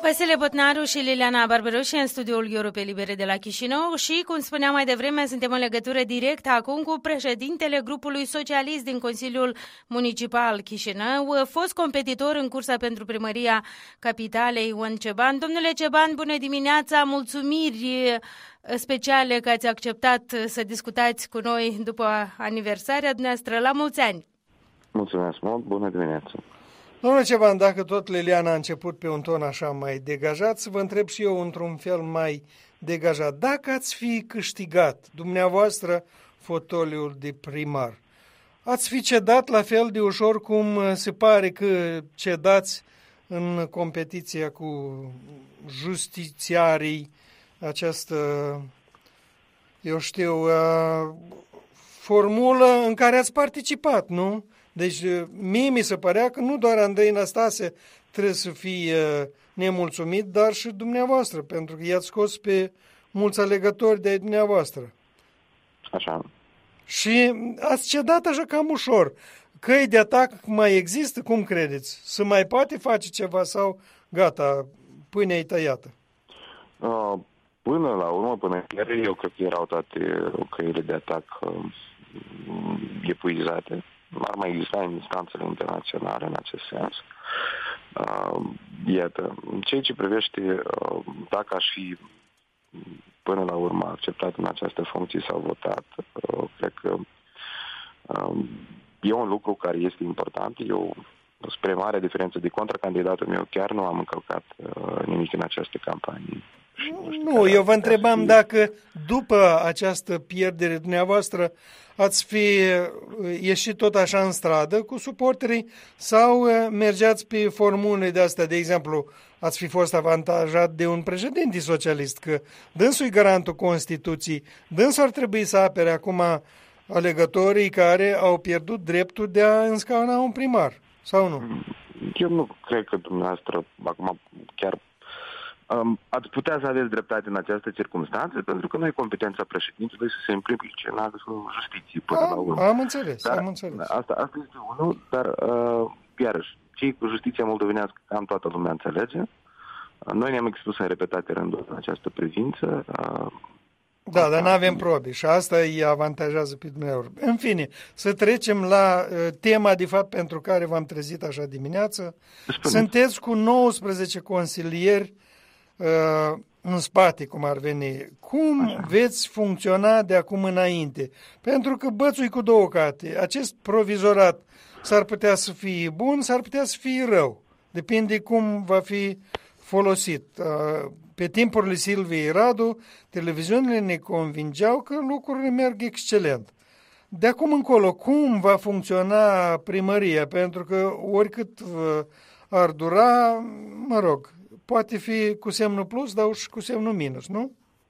Vasile Botnaru și Liliana Barberoși în studioul Europei Libere de la Chișinău și, cum spuneam mai devreme, suntem în legătură directă acum cu președintele grupului socialist din Consiliul Municipal Chișinău, fost competitor în cursa pentru primăria capitalei, Ion Ceban. Domnule Ceban, bună dimineața, mulțumiri speciale că ați acceptat să discutați cu noi după aniversarea dumneavoastră. La mulți ani! Mulțumesc mult, bună dimineața! Domnule Ceban, dacă tot Liliana a început pe un ton așa mai degajat, să vă întreb și eu într-un fel mai degajat. Dacă ați fi câștigat dumneavoastră fotoliul de primar, ați fi cedat la fel de ușor cum se pare că cedați în competiția cu justițiarii, această, eu știu, formulă în care ați participat, nu? Deci mie mi se părea că nu doar Andrei Năstase trebuie să fie nemulțumit, dar și dumneavoastră, pentru că i-ați scos pe mulți alegători de dumneavoastră. Așa. Și ați cedat așa cam ușor. Căi de atac mai există? Cum credeți? Se mai poate face ceva sau gata, pâinea e tăiată? Până la urmă, până chiar eu cred că erau toate căile de atac epuizate. Ar mai exista în instanțele internaționale în acest sens. Iată, în ceea ce privește dacă aș fi până la urmă acceptat în această funcție sau votat, cred că e un lucru care este important. Eu, spre mare diferență de contracandidatul meu, chiar nu am încălcat nimic în această campanie. Nu, eu vă întrebam dacă după această pierdere dumneavoastră ați fi ieșit tot așa în stradă cu suporterii sau mergeați pe formule de astea, de exemplu, ați fi fost avantajat de un președinte socialist, că dânsul e garantul Constituției, dânsul ar trebui să apere acum alegătorii care au pierdut dreptul de a înscauna un primar, sau nu? Eu nu cred că dumneavoastră, acum chiar ați putea să aveți dreptate în această circunstanță, pentru că noi competența președintelui să se implice în actul justiției până la urmă. Am înțeles, dar, am înțeles. Asta este unul, dar iarăși, cei cu justiția moldovenească cam toată lumea înțelege. Noi ne-am expus în repetate rânduri în această privință. Da, dar nu avem probe și asta îi avantajează pe dumneavoastră. În fine, să trecem la tema de fapt pentru care v-am trezit așa dimineață. Sunteți cu 19 consilieri în spate, cum ar veni. Cum veți funcționa de acum înainte? Pentru că bățui cu două cate. Acest provizorat s-ar putea să fie bun, s-ar putea să fie rău. Depinde cum va fi folosit. Pe timpurile Silviei Radu, televiziunile ne convingeau că lucrurile merg excelent. De acum încolo, cum va funcționa primăria? Pentru că oricât ar dura, mă rog, poate fi cu semnul plus, dar și cu semnul minus, nu?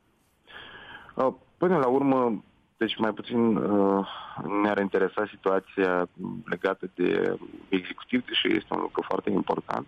Până la urmă, deci mai puțin ne-ar interesa situația legată de executiv, deși este un lucru foarte important.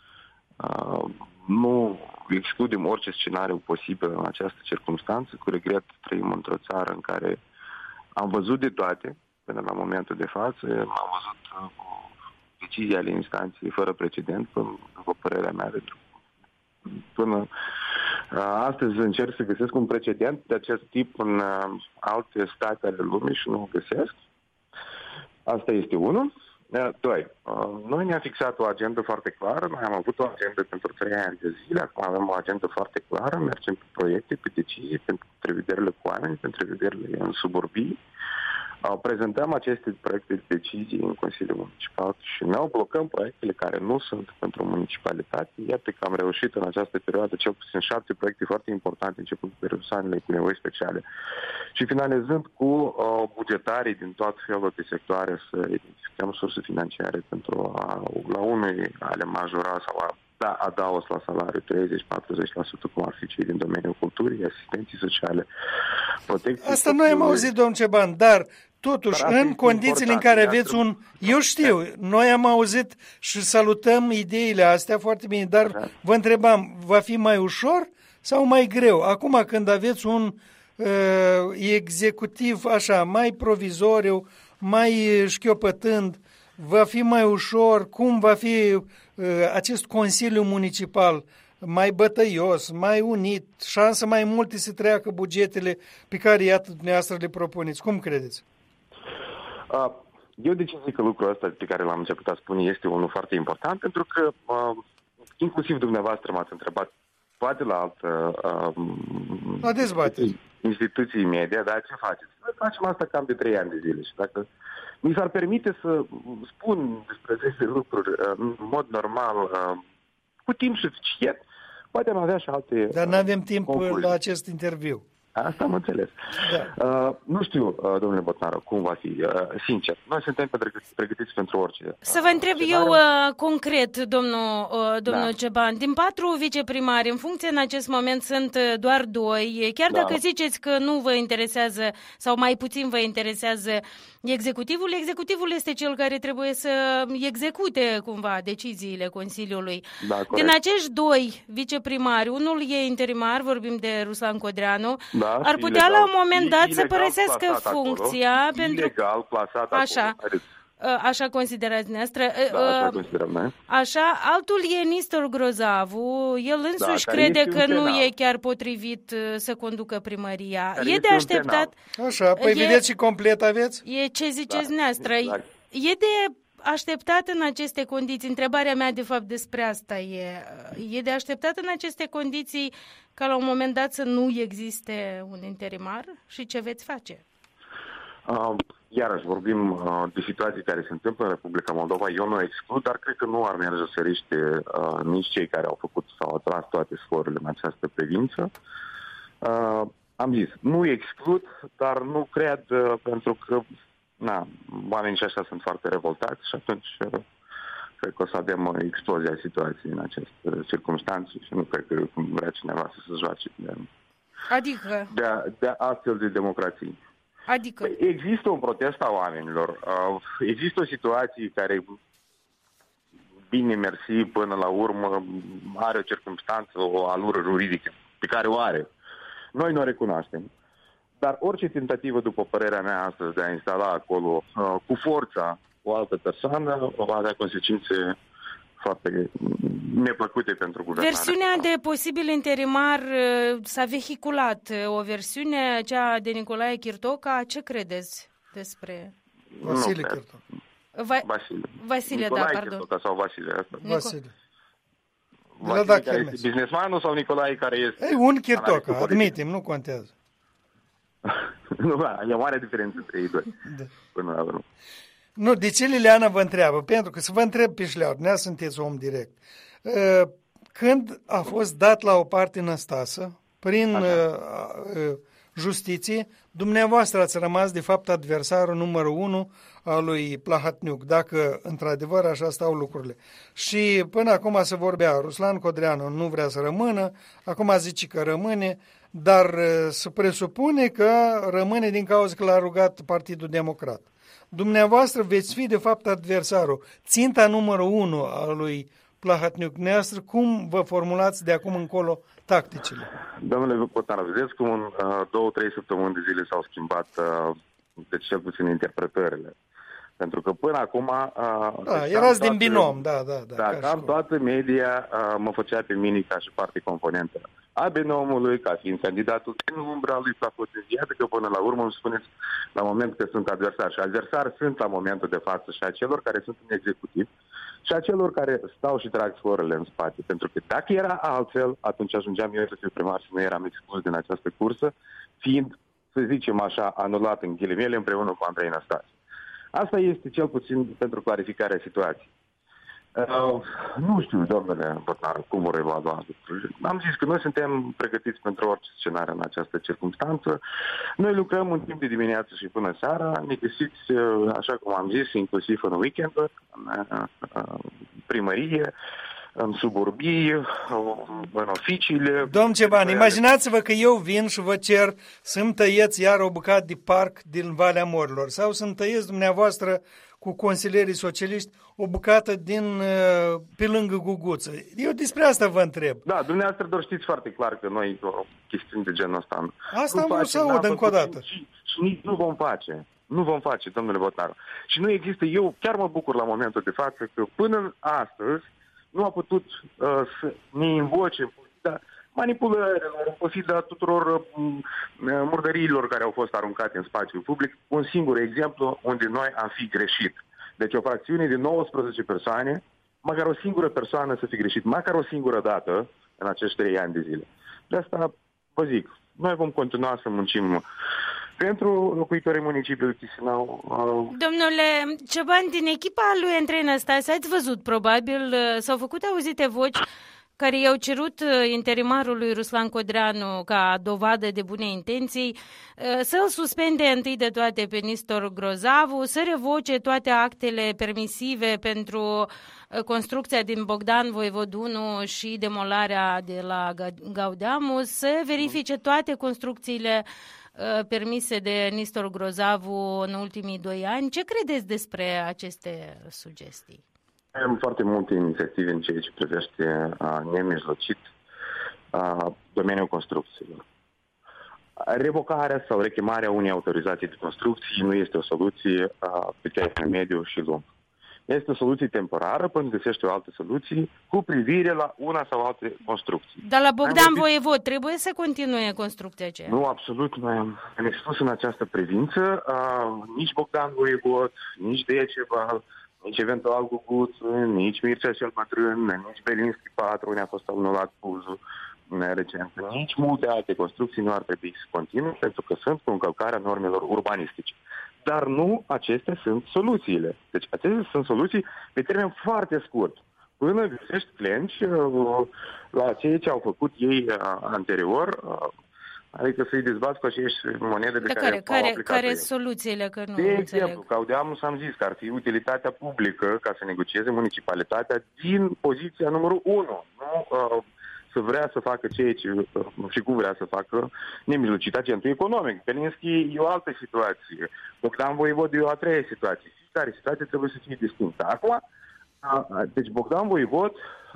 Nu excludem orice scenariu posibil în această circunstanță. Cu regret trăim într-o țară în care am văzut de toate până la momentul de față. Am văzut decizii ale instanței fără precedent, după părerea mea, până astăzi încerc să găsesc un precedent de acest tip în alte state ale lumii și nu o găsesc. Asta este unul. Doi, noi ne-am fixat o agendă foarte clară, noi am avut o agendă pentru 3 ani de zile, acum avem o agendă foarte clară, mergem pe proiecte, pe decizii, pentru întrevederile cu oameni, pentru întrevederile în suburbii. Prezentăm aceste proiecte de decizii în Consiliul Municipal și noi blocăm proiectele care nu sunt pentru municipalitate. Iată că am reușit în această perioadă cel puțin 7 proiecte foarte importante, începând cu persoanele cu nevoi speciale și finalizând cu bugetarii din tot felul de sectoare să identificăm surse financiare pentru la unui a le majora sau a da adaos la salariu 30-40%, cum ar fi cei din domeniul culturii, asistenții sociale, protecție. Asta noi am auzit, domn Ceban, dar totuși, în condițiile în care aveți un... Eu știu, noi am auzit și salutăm ideile astea foarte bine, dar vă întrebam, va fi mai ușor sau mai greu? Acum când aveți un executiv așa, mai provizoriu, mai șchiopătând, va fi mai ușor? Cum va fi acest Consiliu Municipal? mai bătăios, mai unit, șansă mai multe să treacă bugetele pe care, iată, dumneavoastră le propuneți. Cum credeți? Eu de ce zic că lucrul ăsta pe care l-am început a spune este unul foarte important, pentru că inclusiv dumneavoastră m-ați întrebat poate la altă instituții media, dar ce faceți? Noi facem asta cam de 3 ani de zile și dacă mi s-ar permite să spun despre aceste lucruri în mod normal, cu timp suficient, poate am avea și alte Dar nu avem timp concluzii la acest interviu. Asta am înțeles. Da. Nu știu, domnule Botnaru, cum va fi. Sincer, noi suntem pregătiți pentru orice. Să vă întreb eu concret, domnul Ceban, din 4 viceprimari, în funcție în acest moment sunt doar 2, chiar dacă ziceți că nu vă interesează sau mai puțin vă interesează executivul este cel care trebuie să execute cumva deciziile Consiliului. Da, din acești 2 viceprimari, unul e interimar, vorbim de Ruslan Codreanu, ar putea la un moment dat să părăsească funcția pentru ilegal plasat acolo. Așa considerați dumneavoastră. Așa considerăm noi. Așa, altul e Nistor Grozavu, el însuși crede că nu e chiar potrivit să conducă primăria. E de așteptat. Așa, păi vedeți și complet aveți? E ce ziceți dumneavoastră. E de așteptat în aceste condiții, întrebarea mea de fapt despre asta e de așteptat în aceste condiții ca la un moment dat să nu existe un interimar și ce veți face? Iarăși vorbim de situații care se întâmplă în Republica Moldova. Eu nu exclud, dar cred că nu ar merge să riște nici cei care au făcut sau au tras toate sforurile în această privință. Am zis, nu exclud, dar nu cred pentru că oamenii și așa sunt foarte revoltați și atunci cred că o să avem explozia situației în aceste circunstanțe și nu cred că vrea cineva să se joace de astfel de democrații. Adică? Există un protest a oamenilor. Există o situație care, bine mersi, până la urmă, are o circumstanță, o alură juridică, pe care o are. Noi nu o recunoaștem. Dar orice tentativă, după părerea mea astăzi, de a instala acolo cu forța o altă persoană, va avea consecințe foarte neplăcute pentru guvernare. Versiunea de posibil interimar s-a vehiculat, o versiune, cea de Nicolae Chirtoca. Ce credeți despre... Vasile Chirtoca. Vasile, Nicolae pardon. Chirtoca sau Vasile asta? Vasile. Vasile care este businessmanul sau Nicolae care este... Un Chirtoca, admitem, nu contează. Nu, e o mare diferență între ei doi. Până la urmă. Nu, de ce Liliana vă întreabă? Pentru că să vă întreb pe șleau, dumneavoastră sunteți om direct. Când a fost dat la o parte Năstasă, prin justiție, dumneavoastră ați rămas de fapt adversarul numărul 1 al lui Plahatniuc, dacă într-adevăr așa stau lucrurile. Și până acum se vorbea, Ruslan Codreanu nu vrea să rămână, acum zice că rămâne, dar se presupune că rămâne din cauza că l-a rugat Partidul Democrat. Dumneavoastră veți fi de fapt adversarul, ținta numărul 1 al lui Plahatniuc. Dumneavoastră, cum vă formulați de acum încolo tacticile? Domnule Botnaru, vedeți cum în 2-3 săptămâni de zile s-au schimbat de cel puțin interpretările. Pentru că până acum... erați din binom, da. Cam toată media mă făcea pe mine ca și parte componentă a binomului, ca fiind candidatul în umbra lui Plahatniuc. Iată că până la urmă îmi spuneți la moment că sunt adversari. Și adversari sunt la momentul de față și a celor care sunt în executiv și a celor care stau și trag sforurile în spate. Pentru că dacă era altfel, atunci ajungeam eu să fiu primar și nu eram exclus din această cursă, fiind, să zicem așa, anulat în ghilimele împreună cu Andrei Năstase. Asta este cel puțin pentru clarificarea situației. Nu știu, domnule Botnaru, cum vor evalua lucrurile. Am zis că noi suntem pregătiți pentru orice scenariu în această circunstanță. Noi lucrăm în timp de dimineață și până seara. Ne găsiți, așa cum am zis, inclusiv în weekend, în primărie, în suburbii, în oficiile. Domn Ceban, imaginați-vă că eu vin și vă cer să-mi tăieți iar o bucată de parc din Valea Morilor sau să-mi tăieți dumneavoastră cu consilierii socialiști o bucată din pe lângă Guguță. Eu despre asta vă întreb. Da, dumneavoastră doar știți foarte clar că noi o chestiune de genul ăsta asta am vrut să aud încă o dată. Și nici nu vom face. Nu vom face, domnule Botnaru. Și nu există, eu chiar mă bucur la momentul de față că până astăzi nu a putut să ne invoce în pofida manipulărilor, în pofida tuturor murdăriilor care au fost aruncate în spațiul public, un singur exemplu unde noi am fi greșit. Deci o fracțiune de 19 persoane, măcar o singură persoană să fi greșit, măcar o singură dată în acești 3 ani de zile. De asta vă zic, noi vom continua să muncim pentru locuitorii municipiului Chișinău. Domnule Ceban, din echipa lui Andrei Năstase, ați văzut probabil, s-au făcut auzite voci care i-au cerut interimarului Ruslan Codreanu ca dovadă de bune intenții să-l suspende întâi de toate pe Nistor Grozavu, să revoce toate actele permisive pentru construcția din Bogdan Voivod 1 și demolarea de la Gaudeamu, să verifice toate construcțiile permise de Nistor Grozavu în ultimii 2 ani. Ce credeți despre aceste sugestii? Am foarte multe inițiative în ceea ce privește nemijlocit domeniul construcțiilor. Revocarea sau rechemarea unei autorizații de construcții nu este o soluție pe termen mediu și lung. Este o soluție temporară până găsește o altă soluție cu privire la una sau alte construcții. Dar la Bogdan Voivod trebuie să continue construcția aceea? Nu, absolut. Noi am expus în această privință. Nici Bogdan Voivod, nici Decebal, nici eventual Guguțu, nici Mircea cel Bătrân, nici Belinski 4, unde a fost anulat Buzul recent, nici multe alte construcții nu ar trebui să continue pentru că sunt cu încălcarea normelor urbanistice. Dar nu acestea sunt soluțiile. Deci acestea sunt soluții pe termen foarte scurt. Până găsești clienți la ceea ce au făcut ei anterior, adică să-i dezbați cu aceeași monede de care au aplicat care ei. soluțiile? Că nu de înțeleg. exemplu, Gaudeamu s-am zis că ar fi utilitatea publică ca să negocieze municipalitatea din poziția numărul 1. Nu să vrea să facă ceea ce și cum vrea să facă nemijlocit agentul economic. Belinski e o altă situație. Bogdan Voivod e o a treia situație. Fiecare situație trebuie să fie distinctă. Acum, deci Bogdan Voivod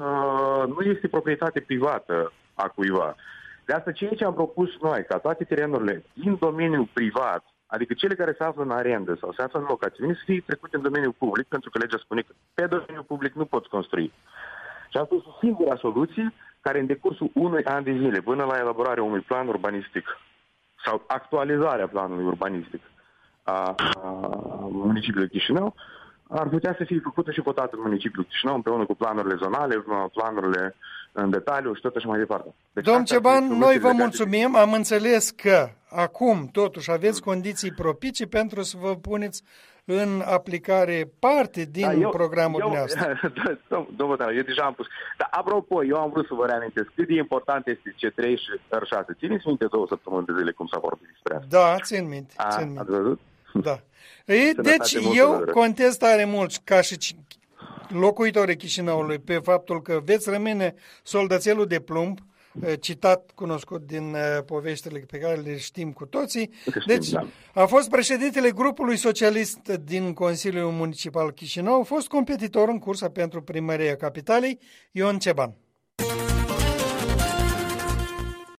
nu este proprietate privată a cuiva. De asta ceea ce am propus noi, ca toate terenurile din domeniul privat, adică cele care se află în arendă sau se află în locațiune, să fie trecute în domeniul public, pentru că legea spune că pe domeniul public nu poți construi. Și asta este singura soluție care în decursul unui an de zile, până la elaborarea unui plan urbanistic sau actualizarea planului urbanistic a municipiului Chișinău, ar putea să fie făcută și votată în municipiul Chișinău împreună cu planurile zonale, planurile în detaliu și tot așa mai departe. Deci, domn Ceban, noi vă mulțumim. Am înțeles că acum totuși aveți condiții propicii pentru să vă puneți în aplicare parte din programul dumneavoastră. Domnul, eu deja am pus. Dar apropo, eu am vrut să vă reamintesc cât de important este C3 și R6. Țineți minte 2 săptămâni de zile cum s-a vorbit despre asta? Da, țin minte. Ați văzut? Da. Deci eu contez tare mult ca și locuitorii Chișinăului pe faptul că veți rămâne soldățelul de plumb, citat cunoscut din poveștile pe care le știm cu toții. Deci a fost președintele grupului socialist din Consiliul Municipal Chișinău, a fost competitor în cursa pentru primăria capitalei, Ion Ceban.